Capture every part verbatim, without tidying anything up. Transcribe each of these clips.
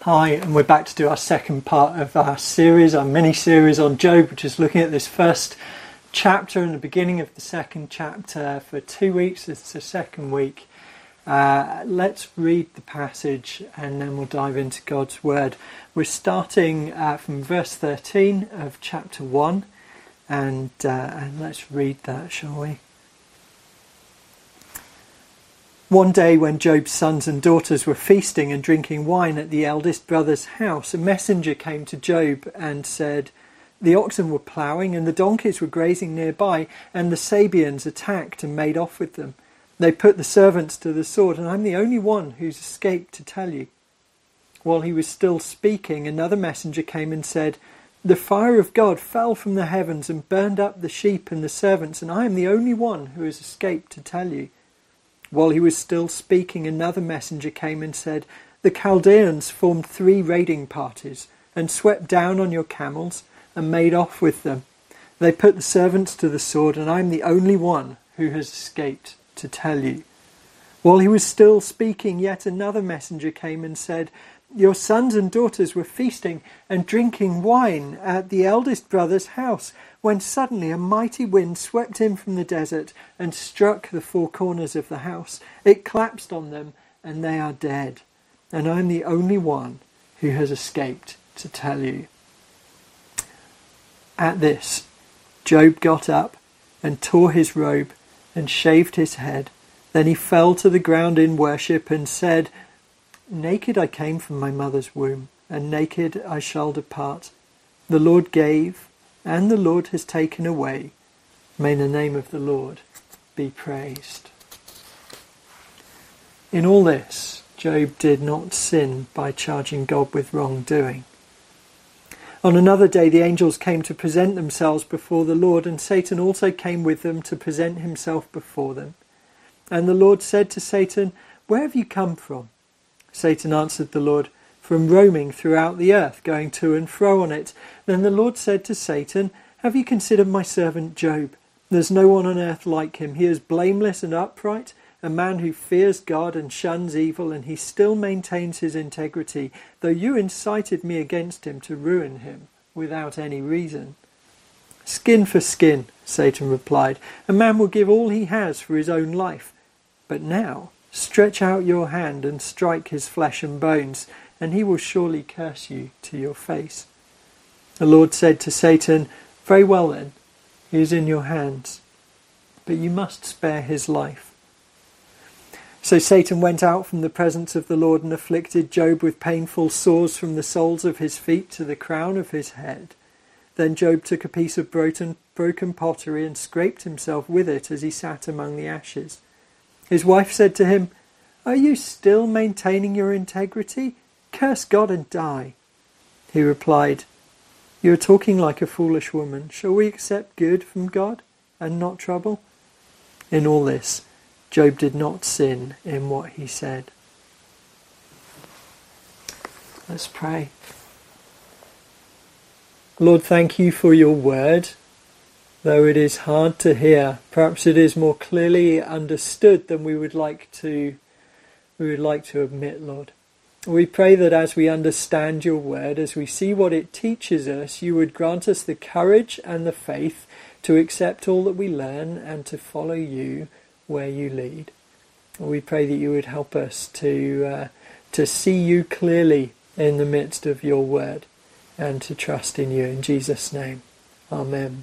Hi, and we're back to do our second part of our series, our mini-series on Job, which is looking at this first chapter and the beginning of the second chapter for two weeks. It's the second week. Uh, let's read the passage and then we'll dive into God's Word. We're starting uh, from verse thirteen of chapter one, and, uh, and let's read that, shall we? One day when Job's sons and daughters were feasting and drinking wine at the eldest brother's house, a messenger came to Job and said, "The oxen were ploughing and the donkeys were grazing nearby, and the Sabeans attacked and made off with them. They put the servants to the sword, and I'm the only one who's escaped to tell you." While he was still speaking, another messenger came and said, "The fire of God fell from the heavens and burned up the sheep and the servants, and I am the only one who has escaped to tell you." While he was still speaking, another messenger came and said, "The Chaldeans formed three raiding parties and swept down on your camels and made off with them. They put the servants to the sword, and I am the only one who has escaped to tell you." While he was still speaking, yet another messenger came and said, "Your sons and daughters were feasting and drinking wine at the eldest brother's house, when suddenly a mighty wind swept in from the desert and struck the four corners of the house. It collapsed on them, and they are dead. And I am the only one who has escaped to tell you." At this, Job got up and tore his robe and shaved his head. Then he fell to the ground in worship and said, "Naked I came from my mother's womb, and naked I shall depart. The Lord gave, and the Lord has taken away. May the name of the Lord be praised." In all this, Job did not sin by charging God with wrongdoing. On another day, the angels came to present themselves before the Lord, and Satan also came with them to present himself before them. And the Lord said to Satan, "Where have you come from?" Satan answered the Lord, "From roaming throughout the earth, going to and fro on it." Then the Lord said to Satan, "Have you considered my servant Job? There's no one on earth like him. He is blameless and upright, a man who fears God and shuns evil, and he still maintains his integrity, though you incited me against him to ruin him without any reason." "Skin for skin," Satan replied. "A man will give all he has for his own life. But now stretch out your hand and strike his flesh and bones, and he will surely curse you to your face." The Lord said to Satan, "Very well then, he is in your hands, but you must spare his life." So Satan went out from the presence of the Lord and afflicted Job with painful sores from the soles of his feet to the crown of his head. Then Job took a piece of broken, broken pottery and scraped himself with it as he sat among the ashes. His wife said to him, "Are you still maintaining your integrity? Curse God and die." He replied, "You are talking like a foolish woman. Shall we accept good from God and not trouble?" In all this, Job did not sin in what he said. Let's pray. Lord, thank you for your word. Though it is hard to hear, perhaps it is more clearly understood than we would like to we would like to admit, Lord. We pray that as we understand your word, as we see what it teaches us, you would grant us the courage and the faith to accept all that we learn and to follow you where you lead. We pray that you would help us to uh, to see you clearly in the midst of your word and to trust in you. In Jesus' name, amen.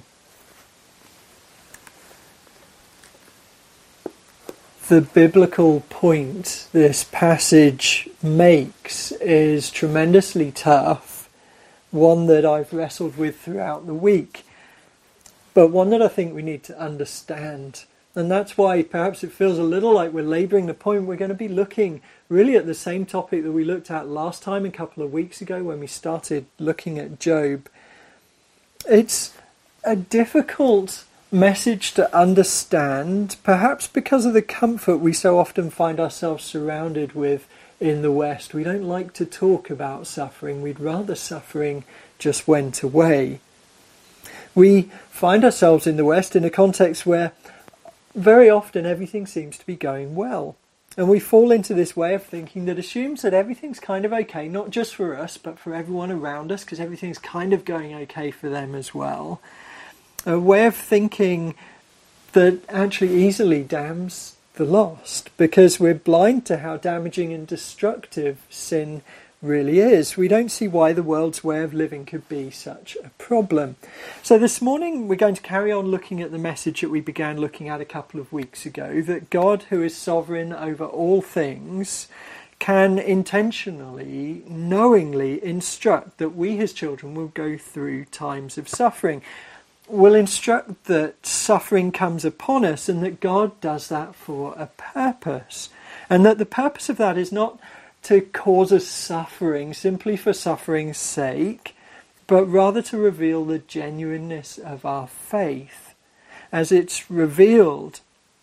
The biblical point this passage makes is tremendously tough, one that I've wrestled with throughout the week, but one that I think we need to understand. And that's why perhaps it feels a little like we're labouring the point. We're going to be looking really at the same topic that we looked at last time, a couple of weeks ago when we started looking at Job. It's a difficult message to understand, perhaps because of the comfort we so often find ourselves surrounded with in the West. We don't like to talk about suffering. We'd rather suffering just went away. We find ourselves in the West in a context where very often everything seems to be going well. And we fall into this way of thinking that assumes that everything's kind of okay, not just for us, but for everyone around us, because everything's kind of going okay for them as well. A way of thinking that actually easily damns the lost, because we're blind to how damaging and destructive sin really is. We don't see why the world's way of living could be such a problem. So this morning we're going to carry on looking at the message that we began looking at a couple of weeks ago, that God, who is sovereign over all things, can intentionally, knowingly instruct that we, his children, will go through times of suffering. Will instruct that suffering comes upon us and that God does that for a purpose. And that the purpose of that is not to cause us suffering simply for suffering's sake, but rather to reveal the genuineness of our faith as it's revealed.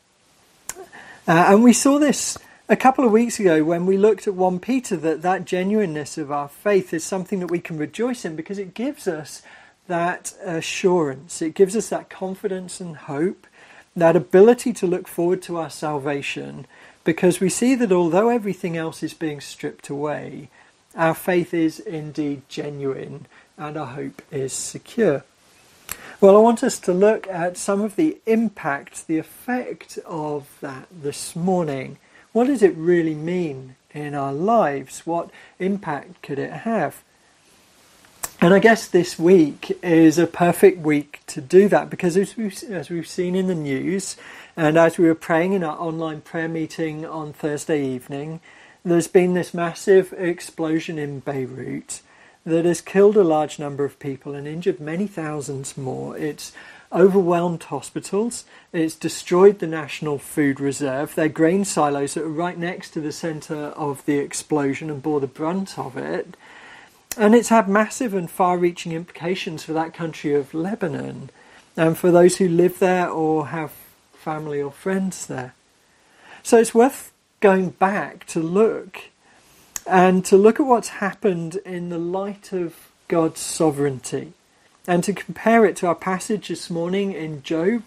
Uh, and we saw this a couple of weeks ago when we looked at First Peter, that that genuineness of our faith is something that we can rejoice in because it gives us that assurance. It gives us that confidence and hope, that ability to look forward to our salvation, because we see that although everything else is being stripped away, our faith is indeed genuine and our hope is secure. Well, I want us to look at some of the impact, the effect of that this morning. What does it really mean in our lives? What impact could it have? And I guess this week is a perfect week to do that, because as we've, as we've seen in the news, and as we were praying in our online prayer meeting on Thursday evening, there's been this massive explosion in Beirut that has killed a large number of people and injured many thousands more. It's overwhelmed hospitals. It's destroyed the National Food Reserve. Their grain silos that are right next to the centre of the explosion and bore the brunt of it. And it's had massive and far-reaching implications for that country of Lebanon and for those who live there or have family or friends there. So it's worth going back to look and to look at what's happened in the light of God's sovereignty and to compare it to our passage this morning in Job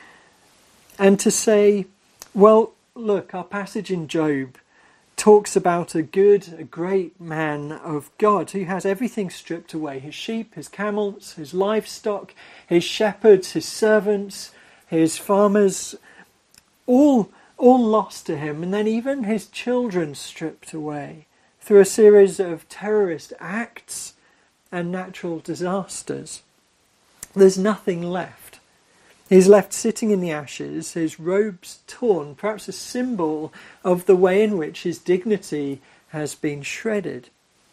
and to say, well, look, our passage in Job talks about a good, a great man of God who has everything stripped away. His sheep, his camels, his livestock, his shepherds, his servants, his farmers, all, all lost to him. And then even his children stripped away through a series of terrorist acts and natural disasters. There's nothing left. He's left sitting in the ashes, his robes torn, perhaps a symbol of the way in which his dignity has been shredded.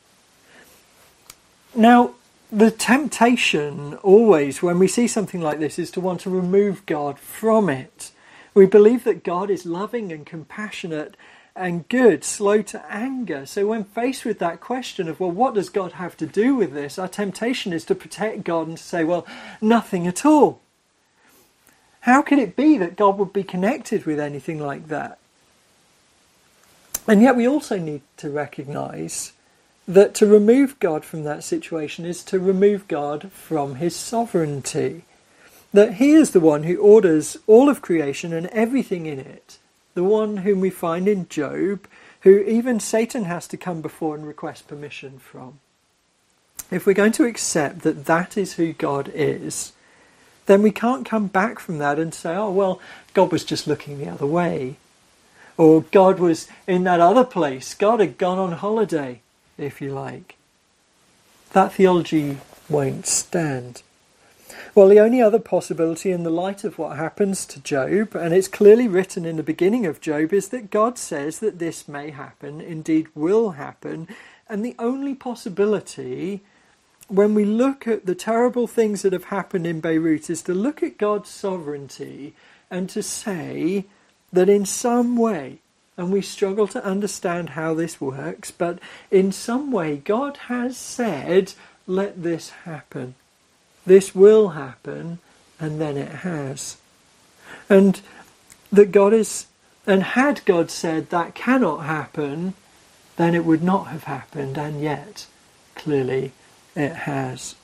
Now, the temptation always, when we see something like this, is to want to remove God from it. We believe that God is loving and compassionate and good, slow to anger. So when faced with that question of, well, what does God have to do with this? Our temptation is to protect God and to say, well, nothing at all. How could it be that God would be connected with anything like that? And yet we also need to recognise that to remove God from that situation is to remove God from his sovereignty. That he is the one who orders all of creation and everything in it. The one whom we find in Job, who even Satan has to come before and request permission from. If we're going to accept that that is who God is, then we can't come back from that and say, oh, well, God was just looking the other way. Or God was in that other place. God had gone on holiday, if you like. That theology won't stand. Well, the only other possibility in the light of what happens to Job, and it's clearly written in the beginning of Job, is that God says that this may happen, indeed will happen. And the only possibility, when we look at the terrible things that have happened in Beirut, is to look at God's sovereignty and to say that in some way, and we struggle to understand how this works, but in some way God has said, let this happen. This will happen, and then it has. And that God is, and had God said that cannot happen, then it would not have happened, and yet, clearly, it has.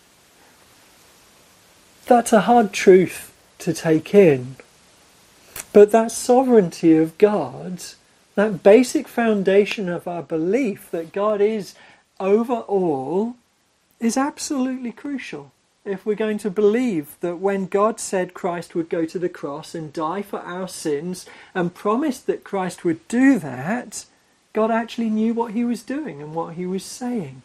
That's a hard truth to take in. But that sovereignty of God, that basic foundation of our belief that God is over all, is absolutely crucial. If we're going to believe that when God said Christ would go to the cross and die for our sins and promised that Christ would do that, God actually knew what he was doing and what he was saying.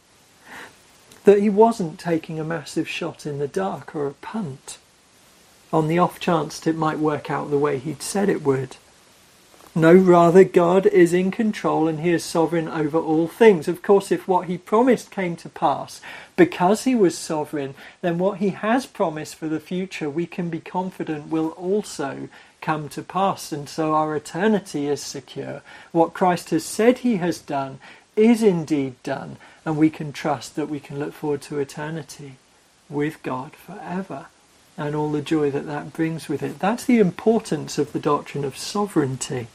That he wasn't taking a massive shot in the dark or a punt on the off chance that it might work out the way he'd said it would. No, rather, God is in control and he is sovereign over all things. Of course, if what he promised came to pass, because he was sovereign, then what he has promised for the future, we can be confident will also come to pass. And so our eternity is secure. What Christ has said he has done is indeed done. And we can trust that we can look forward to eternity with God forever. And all the joy that that brings with it. That's the importance of the doctrine of sovereignty.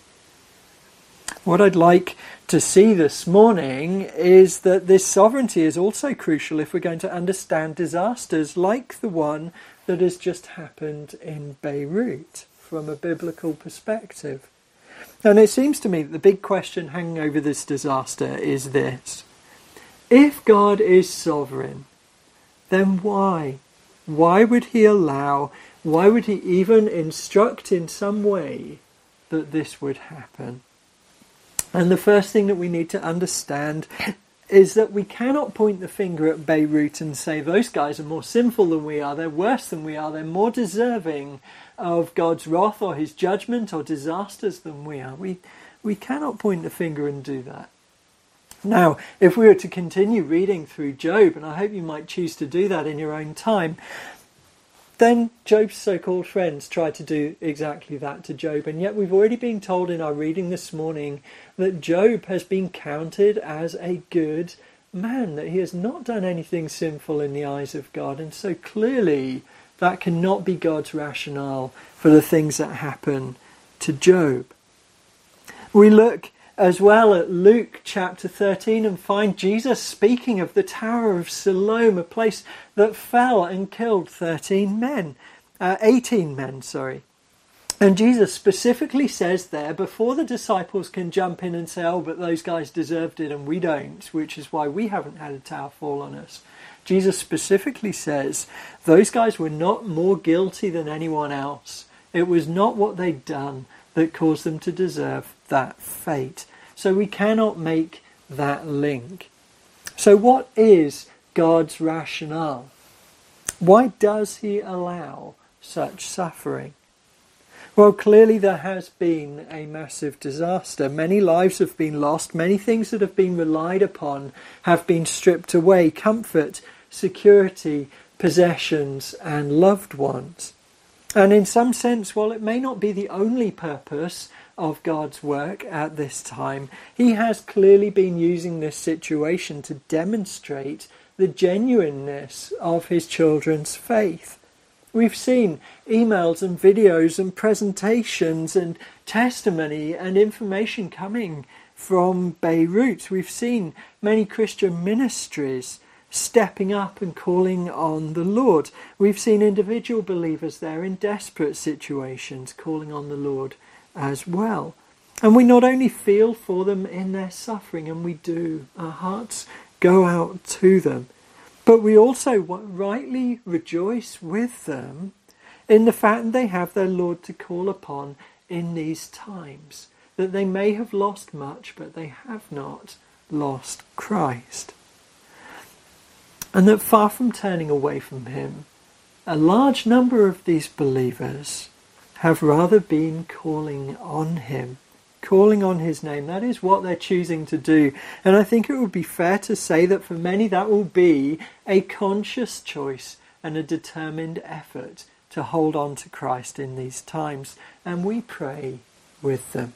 What I'd like to see this morning is that this sovereignty is also crucial if we're going to understand disasters like the one that has just happened in Beirut from a biblical perspective. And it seems to me that the big question hanging over this disaster is this. If God is sovereign, then why? Why would he allow, why would he even instruct in some way that this would happen? And the first thing that we need to understand is that we cannot point the finger at Beirut and say those guys are more sinful than we are, they're worse than we are, they're more deserving of God's wrath or his judgment or disasters than we are. We, we cannot point the finger and do that. Now, if we were to continue reading through Job, and I hope you might choose to do that in your own time, then Job's so-called friends tried to do exactly that to Job. And yet we've already been told in our reading this morning that Job has been counted as a good man, that he has not done anything sinful in the eyes of God. And so clearly that cannot be God's rationale for the things that happen to Job. We look as well at Luke chapter thirteen and find Jesus speaking of the Tower of Siloam, a place that fell and killed thirteen men, uh, eighteen men, sorry. And Jesus specifically says there, before the disciples can jump in and say, oh, but those guys deserved it and we don't, which is why we haven't had a tower fall on us. Jesus specifically says, those guys were not more guilty than anyone else. It was not what they'd done that caused them to deserve that fate. So we cannot make that link. So what is God's rationale? Why does he allow such suffering? Well, clearly there has been a massive disaster. Many lives have been lost. Many things that have been relied upon have been stripped away. Comfort, security, possessions, and loved ones. And in some sense, while it may not be the only purpose of God's work at this time, he has clearly been using this situation to demonstrate the genuineness of his children's faith. We've seen emails and videos and presentations and testimony and information coming from Beirut. We've seen many Christian ministries stepping up and calling on the Lord. We've seen individual believers there in desperate situations calling on the Lord as well. And we not only feel for them in their suffering, and we do, our hearts go out to them, but we also rightly rejoice with them in the fact that they have their Lord to call upon in these times, that they may have lost much, but they have not lost Christ. And that far from turning away from him, a large number of these believers have rather been calling on him, calling on his name. That is what they're choosing to do. And I think it would be fair to say that for many that will be a conscious choice and a determined effort to hold on to Christ in these times. And we pray with them.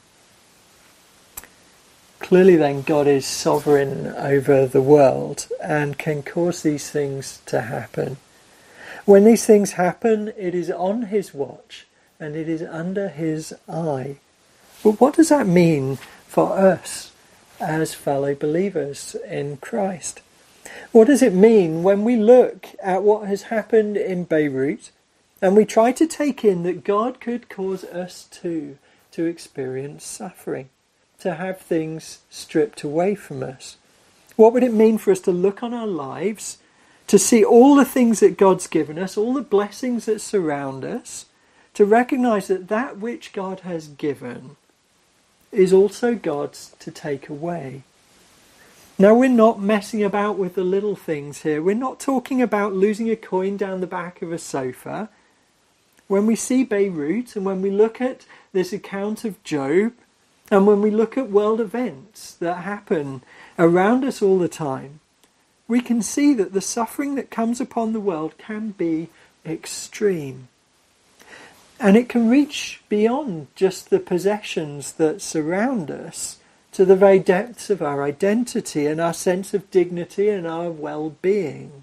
Clearly then God is sovereign over the world and can cause these things to happen. When these things happen, it is on his watch and it is under his eye. But what does that mean for us as fellow believers in Christ? What does it mean when we look at what has happened in Beirut And we try to take in that God could cause us too to experience suffering, to have things stripped away from us. What would it mean for us to look on our lives, to see all the things that God's given us, all the blessings that surround us, to recognise that that which God has given is also God's to take away? Now, we're not messing about with the little things here. We're not talking about losing a coin down the back of a sofa. When we see Beirut and when we look at this account of Job, and when we look at world events that happen around us all the time, we can see that the suffering that comes upon the world can be extreme. And it can reach beyond just the possessions that surround us to the very depths of our identity and our sense of dignity and our well-being.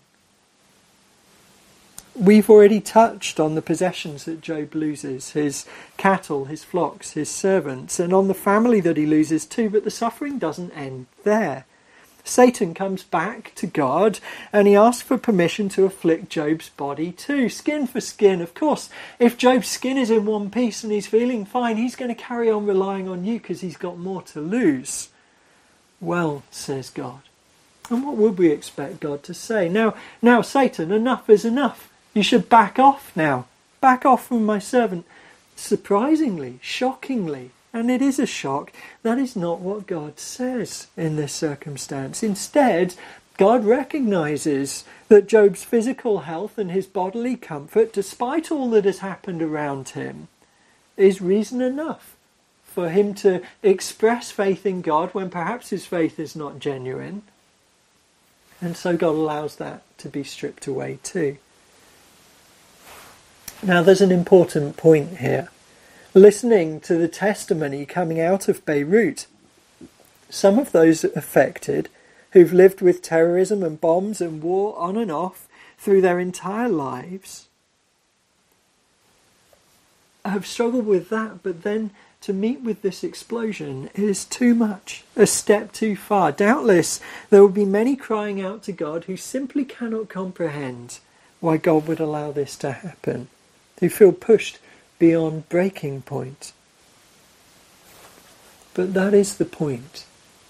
We've already touched on the possessions that Job loses, his cattle, his flocks, his servants, and on the family that he loses too, but the suffering doesn't end there. Satan comes back to God and he asks for permission to afflict Job's body too, skin for skin. Of course, if Job's skin is in one piece and he's feeling fine, he's going to carry on relying on you because he's got more to lose. Well, says God. And what would we expect God to say? Now, now, Satan, enough is enough. You should back off now. Back off from my servant. Surprisingly, shockingly, and it is a shock, that is not what God says in this circumstance. Instead, God recognises that Job's physical health and his bodily comfort, despite all that has happened around him, is reason enough for him to express faith in God when perhaps his faith is not genuine. And so God allows that to be stripped away too. Now there's an important point here. Listening to the testimony coming out of Beirut, some of those affected, who've lived with terrorism and bombs and war on and off through their entire lives, have struggled with that, but then to meet with this explosion is too much, a step too far. Doubtless there will be many crying out to God who simply cannot comprehend why God would allow this to happen, who feel pushed beyond breaking point. But that is the point.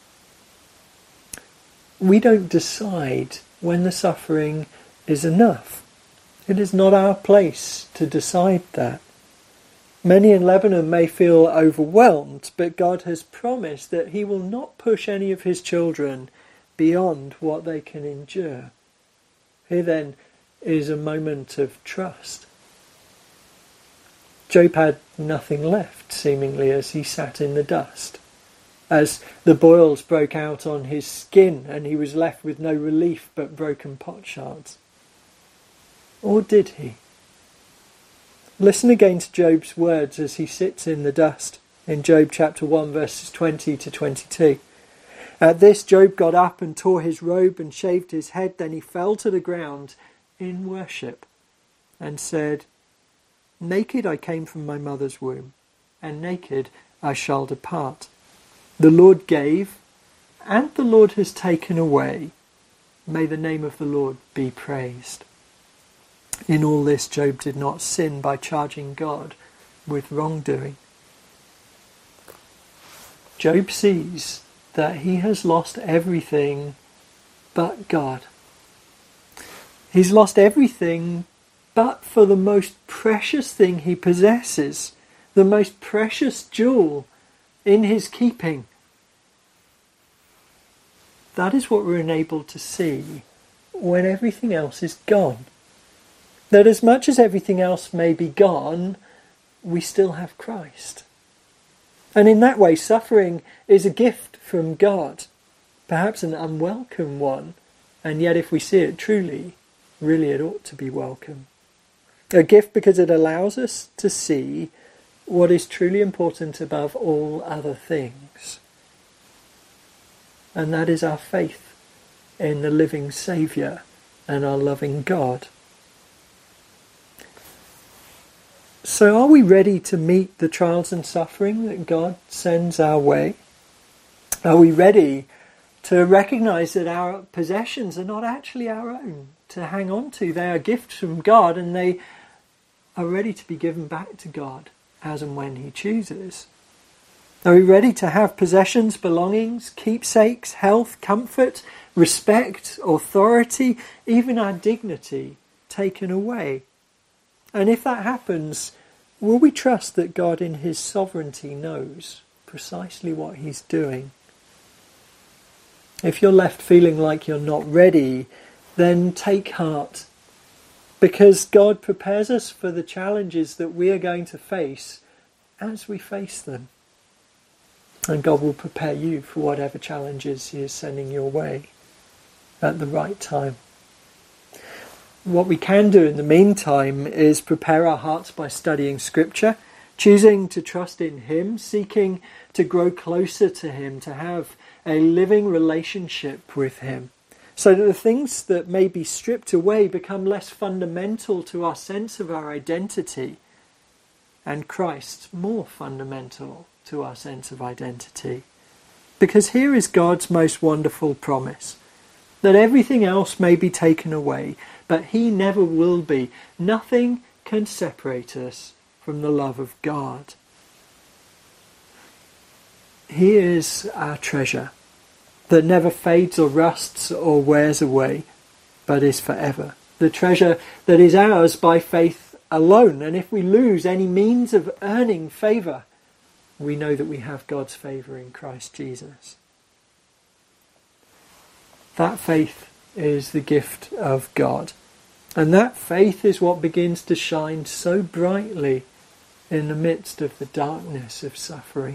We don't decide when the suffering is enough. It is not our place to decide that. Many in Lebanon may feel overwhelmed, but God has promised that he will not push any of his children beyond what they can endure. Here then is a moment of trust. Job had nothing left, seemingly, as he sat in the dust, as the boils broke out on his skin and he was left with no relief but broken potsherds. Or did he? Listen again to Job's words as he sits in the dust in Job chapter one verses twenty to twenty-two. At this Job got up and tore his robe and shaved his head. Then he fell to the ground in worship and said, "Naked I came from my mother's womb, and naked I shall depart. The Lord gave, and the Lord has taken away. May the name of the Lord be praised." In all this, Job did not sin by charging God with wrongdoing. Job sees that he has lost everything but God. He's lost everything but for the most precious thing he possesses, the most precious jewel in his keeping. That is what we're enabled to see when everything else is gone. That as much as everything else may be gone, we still have Christ. And in that way, suffering is a gift from God, perhaps an unwelcome one, and yet if we see it truly, really it ought to be welcome. A gift because it allows us to see what is truly important above all other things. And that is our faith in the living Saviour and our loving God. So are we ready to meet the trials and suffering that God sends our way? Are we ready to recognise that our possessions are not actually our own to hang on to? They are gifts from God, and they are ready to be given back to God as and when he chooses? Are we ready to have possessions, belongings, keepsakes, health, comfort, respect, authority, even our dignity taken away? And if that happens, will we trust that God in his sovereignty knows precisely what he's doing? If you're left feeling like you're not ready, then take heart, because God prepares us for the challenges that we are going to face as we face them. And God will prepare you for whatever challenges he is sending your way at the right time. What we can do in the meantime is prepare our hearts by studying Scripture, choosing to trust in him, seeking to grow closer to him, to have a living relationship with him, so that the things that may be stripped away become less fundamental to our sense of our identity, and Christ more fundamental to our sense of identity. Because here is God's most wonderful promise, that everything else may be taken away, but he never will be. Nothing can separate us from the love of God. He is our treasure, that never fades or rusts or wears away, but is forever. The treasure that is ours by faith alone. And if we lose any means of earning favour, we know that we have God's favour in Christ Jesus. That faith is the gift of God. And that faith is what begins to shine so brightly in the midst of the darkness of suffering.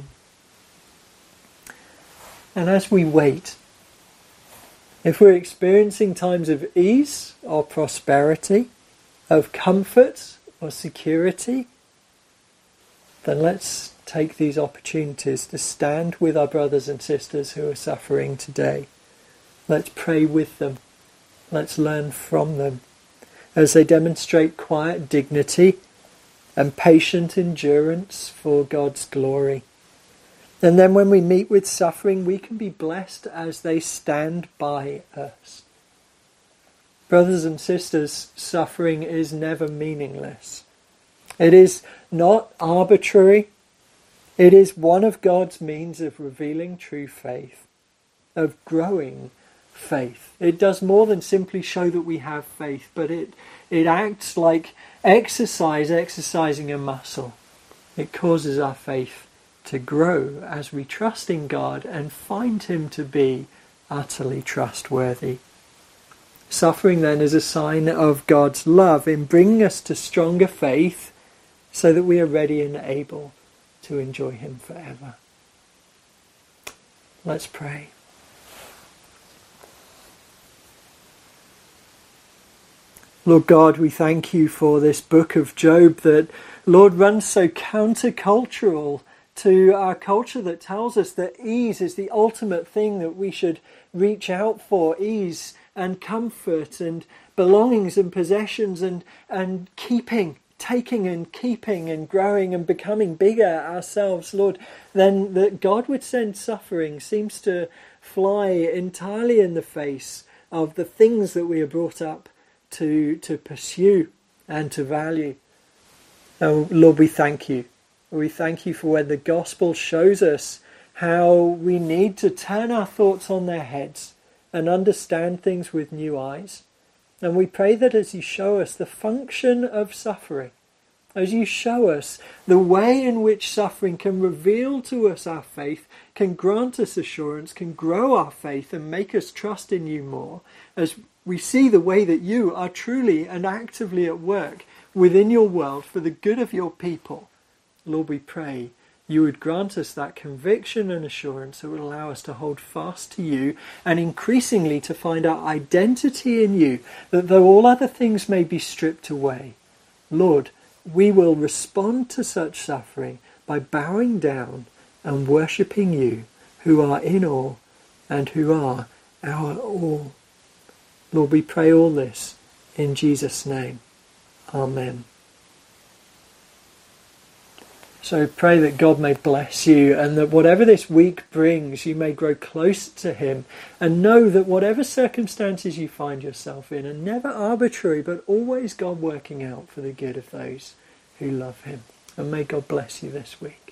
And as we wait, if we're experiencing times of ease or prosperity, of comfort or security, then let's take these opportunities to stand with our brothers and sisters who are suffering today. Let's pray with them. Let's learn from them as they demonstrate quiet dignity and patient endurance for God's glory. And then when we meet with suffering, we can be blessed as they stand by us. Brothers and sisters, suffering is never meaningless. It is not arbitrary. It is one of God's means of revealing true faith, of growing faith. It does more than simply show that we have faith, but it, it acts like exercise, exercising a muscle. It causes our faith to grow as we trust in God and find him to be utterly trustworthy. Suffering then is a sign of God's love in bringing us to stronger faith so that we are ready and able to enjoy him forever. Let's pray. Lord God, we thank you for this book of Job that, Lord, runs so countercultural to our culture that tells us that ease is the ultimate thing that we should reach out for. Ease and comfort and belongings and possessions and, and keeping, taking and keeping and growing and becoming bigger ourselves, Lord, then that God would send suffering seems to fly entirely in the face of the things that we are brought up to, to pursue and to value. Oh, Lord, we thank you. We thank you for when the gospel shows us how we need to turn our thoughts on their heads and understand things with new eyes. And we pray that as you show us the function of suffering, as you show us the way in which suffering can reveal to us our faith, can grant us assurance, can grow our faith and make us trust in you more, as we see the way that you are truly and actively at work within your world for the good of your people. Lord, we pray you would grant us that conviction and assurance that would allow us to hold fast to you and increasingly to find our identity in you, that though all other things may be stripped away, Lord, we will respond to such suffering by bowing down and worshipping you, who are in all and who are our all. Lord, we pray all this in Jesus' name. Amen. So pray that God may bless you and that whatever this week brings, you may grow close to him and know that whatever circumstances you find yourself in are never arbitrary, but always God working out for the good of those who love him. And may God bless you this week.